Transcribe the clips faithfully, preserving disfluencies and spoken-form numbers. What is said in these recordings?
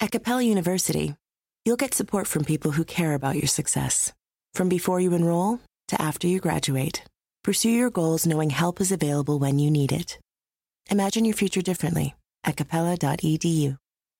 At Capella University, you'll get support from people who care about your success. From before you enroll to after you graduate, pursue your goals knowing help is available when you need it. Imagine your future differently at capella dot e d u.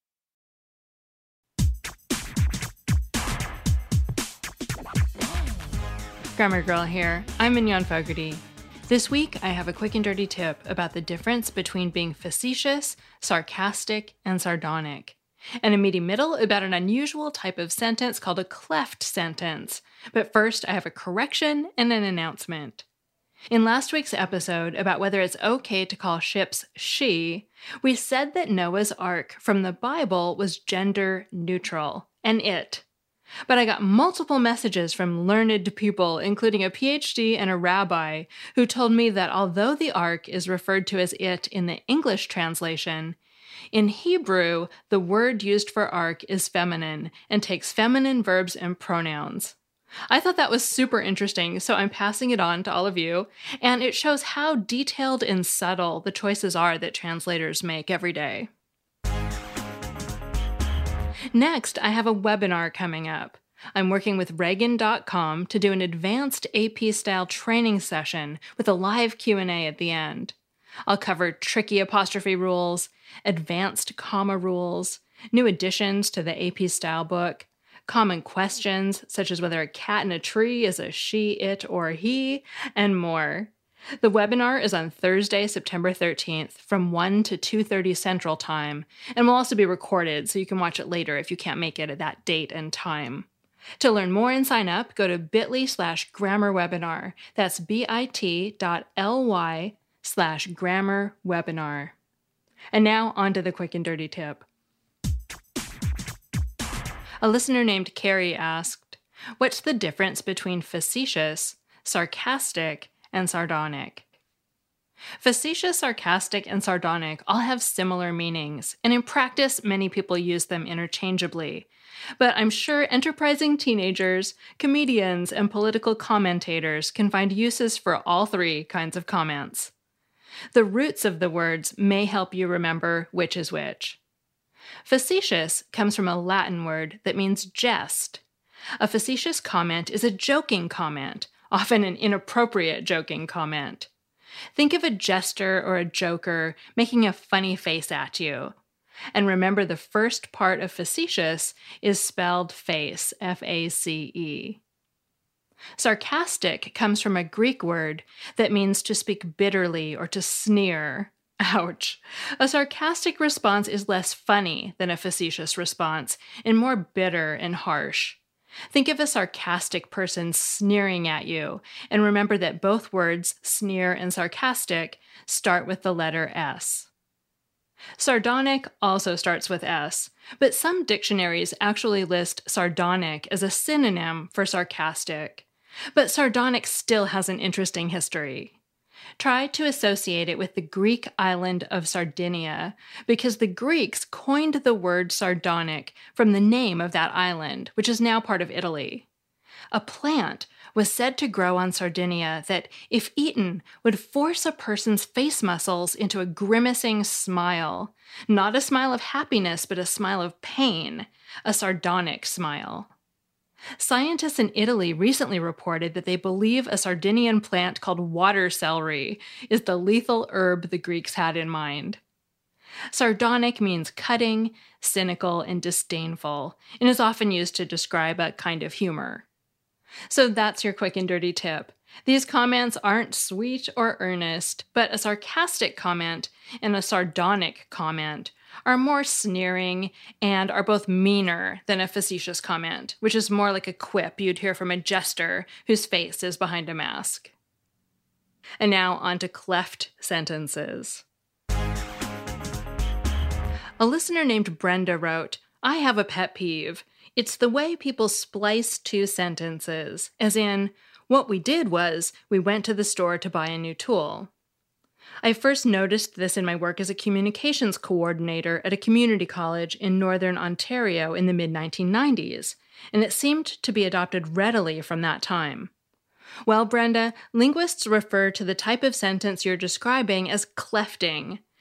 Grammar Girl here. I'm Mignon Fogarty. This week, I have a quick and dirty tip about the difference between being facetious, sarcastic, and sardonic. And a meaty middle about an unusual type of sentence called a cleft sentence. But first, I have a correction and an announcement. In last week's episode about whether it's okay to call ships she, we said that Noah's Ark from the Bible was gender neutral, and it. But I got multiple messages from learned people, including a P H D and a rabbi, who told me that although the ark is referred to as it in the English translation, in Hebrew, the word used for ark is feminine and takes feminine verbs and pronouns. I thought that was super interesting, so I'm passing it on to all of you, and it shows how detailed and subtle the choices are that translators make every day. Next, I have a webinar coming up. I'm working with Reagan dot com to do an advanced A P-style training session with a live Q and A at the end. I'll cover tricky apostrophe rules, advanced comma rules, new additions to the A P style book, common questions such as whether a cat in a tree is a she, it, or he, and more. The webinar is on Thursday, September thirteenth from one to two thirty Central Time, and will also be recorded so you can watch it later if you can't make it at that date and time. To learn more and sign up, go to bit.ly slash grammar webinar. That's bit.ly slash grammar webinar. And now on to the quick and dirty tip. A listener named Carrie asked, what's the difference between facetious, sarcastic, and sardonic? Facetious, sarcastic, and sardonic all have similar meanings, and in practice, many people use them interchangeably. But I'm sure enterprising teenagers, comedians, and political commentators can find uses for all three kinds of comments. The roots of the words may help you remember which is which. Facetious comes from a Latin word that means jest. A facetious comment is a joking comment, often an inappropriate joking comment. Think of a jester or a joker making a funny face at you. And remember, the first part of facetious is spelled face, F A C E. Sarcastic comes from a Greek word that means to speak bitterly or to sneer. Ouch. A sarcastic response is less funny than a facetious response and more bitter and harsh. Think of a sarcastic person sneering at you, and remember that both words, sneer and sarcastic, start with the letter S. Sardonic also starts with S, but some dictionaries actually list sardonic as a synonym for sarcastic. But sardonic still has an interesting history. Try to associate it with the Greek island of Sardinia, because the Greeks coined the word sardonic from the name of that island, which is now part of Italy. A plant was said to grow on Sardinia that, if eaten, would force a person's face muscles into a grimacing smile. Not a smile of happiness, but a smile of pain, a sardonic smile. Scientists in Italy recently reported that they believe a Sardinian plant called water celery is the lethal herb the Greeks had in mind. Sardonic means cutting, cynical, and disdainful, and is often used to describe a kind of humor. So that's your quick and dirty tip. These comments aren't sweet or earnest, but a sarcastic comment and a sardonic comment are more sneering and are both meaner than a facetious comment, which is more like a quip you'd hear from a jester whose face is behind a mask. And now on to cleft sentences. A listener named Brenda wrote, I have a pet peeve. It's the way people splice two sentences, as in, what we did was, we went to the store to buy a new tool. I first noticed this in my work as a communications coordinator at a community college in Northern Ontario in the mid nineteen nineties, and it seemed to be adopted readily from that time. Well, Brenda, linguists refer to the type of sentence you're describing as clefting.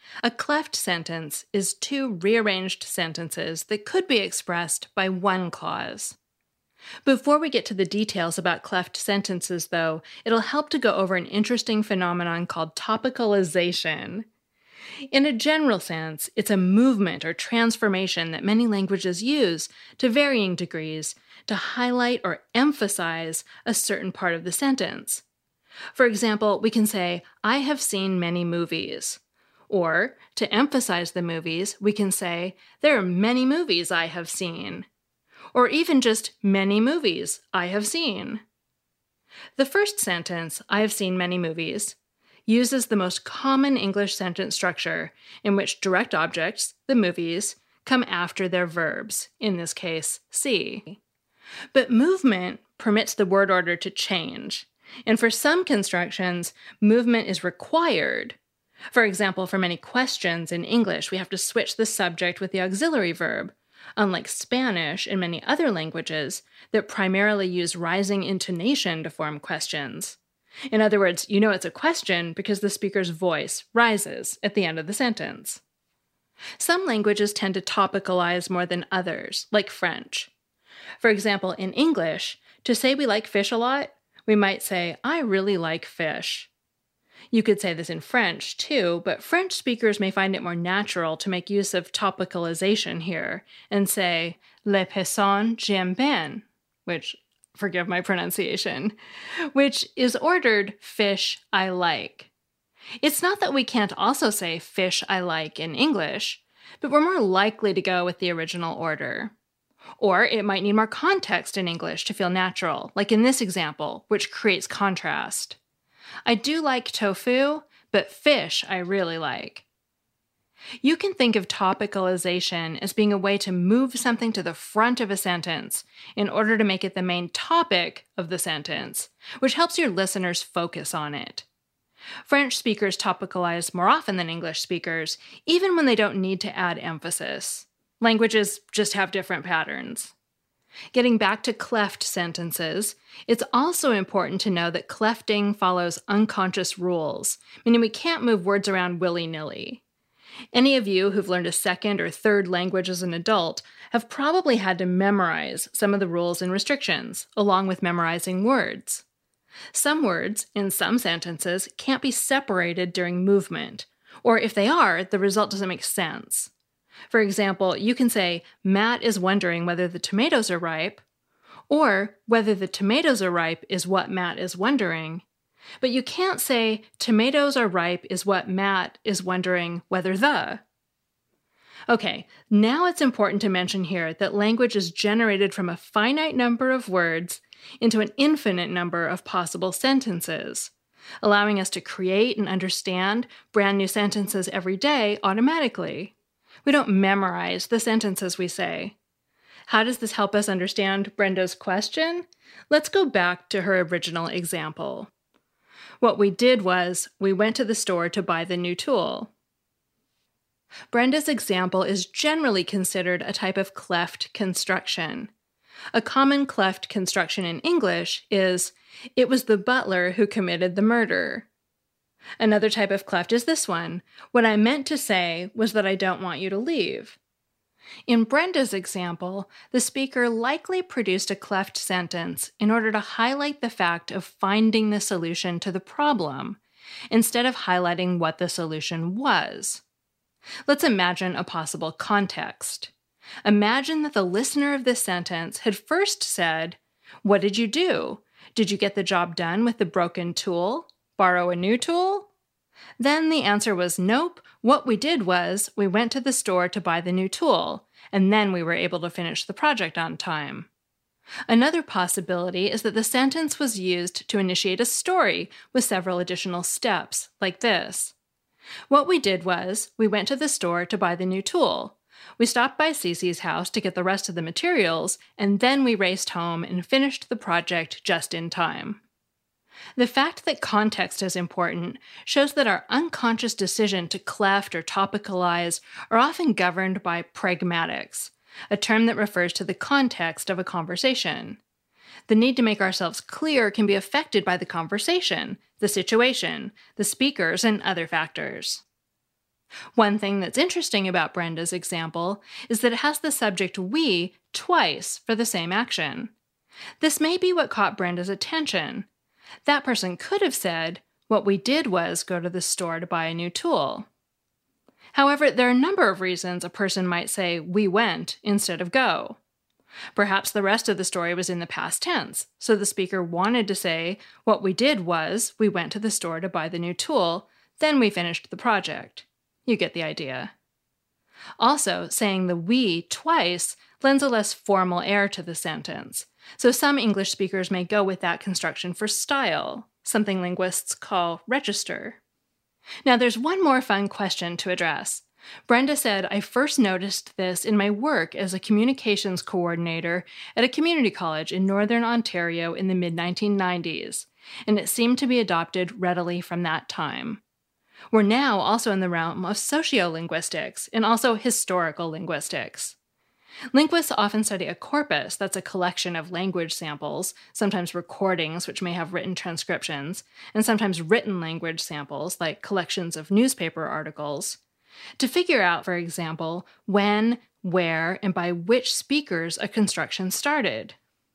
A cleft sentence is two rearranged sentences that could be expressed by one clause. Before we get to the details about cleft sentences, though, it'll help to go over an interesting phenomenon called topicalization. In a general sense, it's a movement or transformation that many languages use, to varying degrees, to highlight or emphasize a certain part of the sentence. For example, we can say, I have seen many movies. Or, to emphasize the movies, we can say, there are many movies I have seen. Or even just many movies I have seen. The first sentence, I have seen many movies, uses the most common English sentence structure in which direct objects, the movies, come after their verbs, in this case, see. But movement permits the word order to change, and for some constructions, movement is required. For example, for many questions in English, we have to switch the subject with the auxiliary verb, unlike Spanish and many other languages that primarily use rising intonation to form questions. In other words, you know it's a question because the speaker's voice rises at the end of the sentence. Some languages tend to topicalize more than others, like French. For example, in English, to say we like fish a lot, we might say, I really like fish. You could say this in French, too, but French speakers may find it more natural to make use of topicalization here and say, les poissons j'aime bien, which, forgive my pronunciation, which is ordered fish I like. It's not that we can't also say fish I like in English, but we're more likely to go with the original order. Or it might need more context in English to feel natural, like in this example, which creates contrast. I do like tofu, but fish I really like. You can think of topicalization as being a way to move something to the front of a sentence in order to make it the main topic of the sentence, which helps your listeners focus on it. French speakers topicalize more often than English speakers, even when they don't need to add emphasis. Languages just have different patterns. Getting back to cleft sentences, it's also important to know that clefting follows unconscious rules, meaning we can't move words around willy-nilly. Any of you who've learned a second or third language as an adult have probably had to memorize some of the rules and restrictions, along with memorizing words. Some words, in some sentences, can't be separated during movement, or if they are, the result doesn't make sense. For example, you can say, Matt is wondering whether the tomatoes are ripe, or whether the tomatoes are ripe is what Matt is wondering. But you can't say, tomatoes are ripe is what Matt is wondering whether the. Okay, now it's important to mention here that language is generated from a finite number of words into an infinite number of possible sentences, allowing us to create and understand brand new sentences every day automatically. We don't memorize the sentences we say. How does this help us understand Brenda's question? Let's go back to her original example. What we did was, we went to the store to buy the new tool. Brenda's example is generally considered a type of cleft construction. A common cleft construction in English is, it was the butler who committed the murder. Another type of cleft is this one. What I meant to say was that I don't want you to leave. In Brenda's example, the speaker likely produced a cleft sentence in order to highlight the fact of finding the solution to the problem, instead of highlighting what the solution was. Let's imagine a possible context. Imagine that the listener of this sentence had first said, what did you do? Did you get the job done with the broken tool? Borrow a new tool? Then the answer was nope. What we did was we went to the store to buy the new tool, and then we were able to finish the project on time. Another possibility is that the sentence was used to initiate a story with several additional steps, like this. What we did was we went to the store to buy the new tool. We stopped by Cece's house to get the rest of the materials, and then we raced home and finished the project just in time. The fact that context is important shows that our unconscious decision to cleft or topicalize are often governed by pragmatics, a term that refers to the context of a conversation. The need to make ourselves clear can be affected by the conversation, the situation, the speakers, and other factors. One thing that's interesting about Brenda's example is that it has the subject we twice for the same action. This may be what caught Brenda's attention. That person could have said, "What we did was go to the store to buy a new tool." However, there are a number of reasons a person might say "we went" instead of "go." Perhaps the rest of the story was in the past tense, so the speaker wanted to say, "What we did was we went to the store to buy the new tool, then we finished the project." You get the idea. Also, saying the we twice lends a less formal air to the sentence, so some English speakers may go with that construction for style, something linguists call register. Now, there's one more fun question to address. Brenda said, "I first noticed this in my work as a communications coordinator at a community college in Northern Ontario in the mid nineteen nineties, and it seemed to be adopted readily from that time." We're now also in the realm of sociolinguistics and also historical linguistics. Linguists often study a corpus, that's a collection of language samples, sometimes recordings which may have written transcriptions, and sometimes written language samples like collections of newspaper articles, to figure out, for example, when, where, and by which speakers a construction started.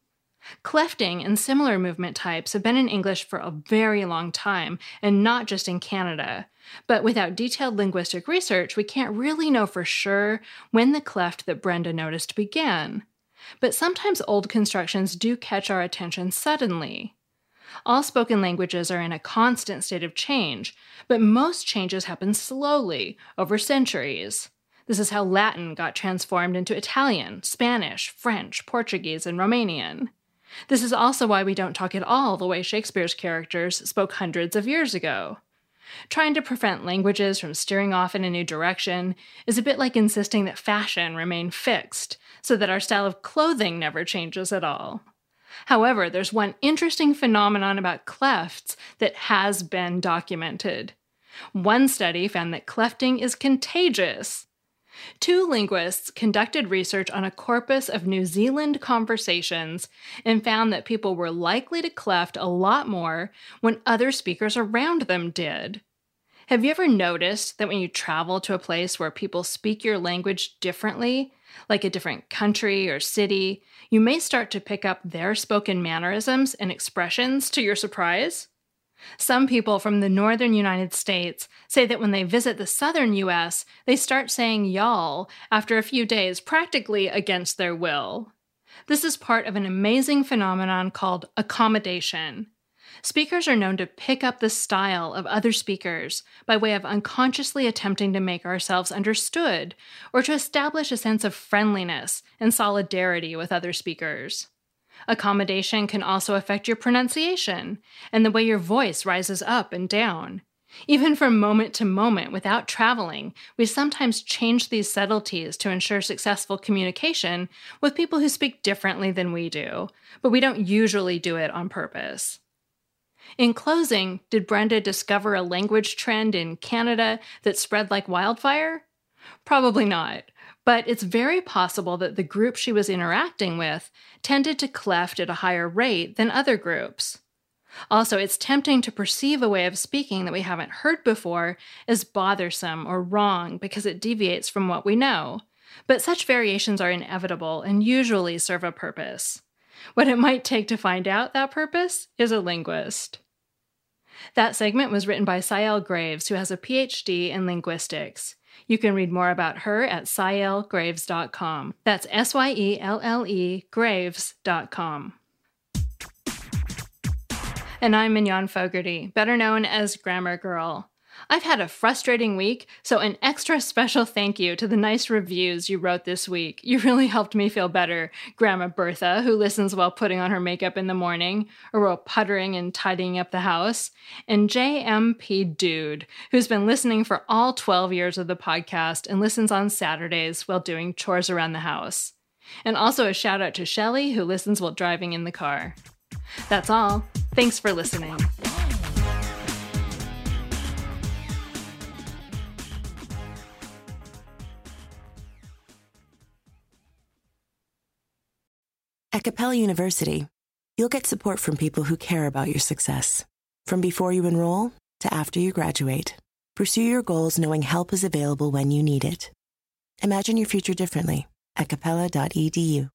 Clefting and similar movement types have been in English for a very long time, and not just in Canada. But without detailed linguistic research, we can't really know for sure when the cleft that Brenda noticed began. But sometimes old constructions do catch our attention suddenly. All spoken languages are in a constant state of change, but most changes happen slowly, over centuries. This is how Latin got transformed into Italian, Spanish, French, Portuguese, and Romanian. This is also why we don't talk at all the way Shakespeare's characters spoke hundreds of years ago. Trying to prevent languages from steering off in a new direction is a bit like insisting that fashion remain fixed, so that our style of clothing never changes at all. However, there's one interesting phenomenon about clefts that has been documented. One study found that clefting is contagious. Two linguists conducted research on a corpus of New Zealand conversations and found that people were likely to cleft a lot more when other speakers around them did. Have you ever noticed that when you travel to a place where people speak your language differently, like a different country or city, you may start to pick up their spoken mannerisms and expressions to your surprise? Some people from the northern United States say that when they visit the southern U S, they start saying y'all after a few days, practically against their will. This is part of an amazing phenomenon called accommodation. Speakers are known to pick up the style of other speakers by way of unconsciously attempting to make ourselves understood or to establish a sense of friendliness and solidarity with other speakers. Accommodation can also affect your pronunciation and the way your voice rises up and down. Even from moment to moment without traveling, we sometimes change these subtleties to ensure successful communication with people who speak differently than we do, but we don't usually do it on purpose. In closing, did Brenda discover a language trend in Canada that spread like wildfire? Probably not. But it's very possible that the group she was interacting with tended to cleft at a higher rate than other groups. Also, it's tempting to perceive a way of speaking that we haven't heard before as bothersome or wrong because it deviates from what we know. But such variations are inevitable and usually serve a purpose. What it might take to find out that purpose is a linguist. That segment was written by Syelle Graves, who has a P H D in linguistics. You can read more about her at syelle graves dot com. That's S Y E L L E graves dot com. And I'm Mignon Fogarty, better known as Grammar Girl. I've had a frustrating week, so an extra special thank you to the nice reviews you wrote this week. You really helped me feel better. Grandma Bertha, who listens while putting on her makeup in the morning, or while puttering and tidying up the house, and J M P Dude, who's been listening for all twelve years of the podcast and listens on Saturdays while doing chores around the house. And also a shout out to Shelley, who listens while driving in the car. That's all. Thanks for listening. At Capella University, you'll get support from people who care about your success, from before you enroll to after you graduate. Pursue your goals knowing help is available when you need it. Imagine your future differently at capella dot e d u.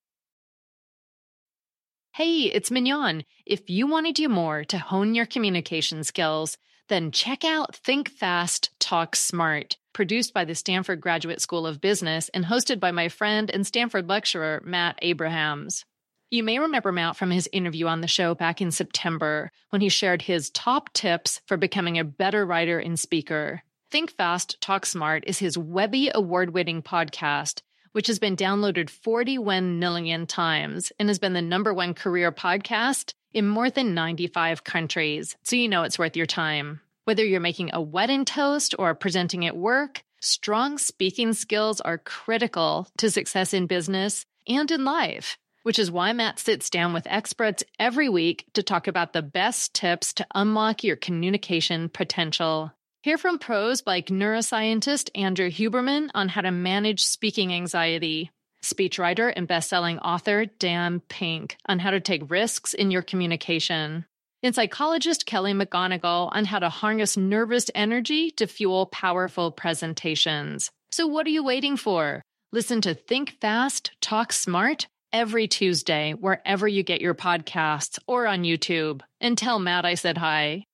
Hey, it's Mignon. If you want to do more to hone your communication skills, then check out Think Fast, Talk Smart, produced by the Stanford Graduate School of Business and hosted by my friend and Stanford lecturer, Matt Abrahams. You may remember Matt from his interview on the show back in September when he shared his top tips for becoming a better writer and speaker. Think Fast, Talk Smart is his Webby award-winning podcast, which has been downloaded forty-one million times and has been the number one career podcast in more than ninety-five countries, so you know it's worth your time. Whether you're making a wedding toast or presenting at work, strong speaking skills are critical to success in business and in life, which is why Matt sits down with experts every week to talk about the best tips to unlock your communication potential. Hear from pros like neuroscientist Andrew Huberman on how to manage speaking anxiety, speechwriter and best-selling author Dan Pink on how to take risks in your communication, and psychologist Kelly McGonigal on how to harness nervous energy to fuel powerful presentations. So what are you waiting for? Listen to Think Fast, Talk Smart every Tuesday, wherever you get your podcasts or on YouTube. And tell Matt I said hi.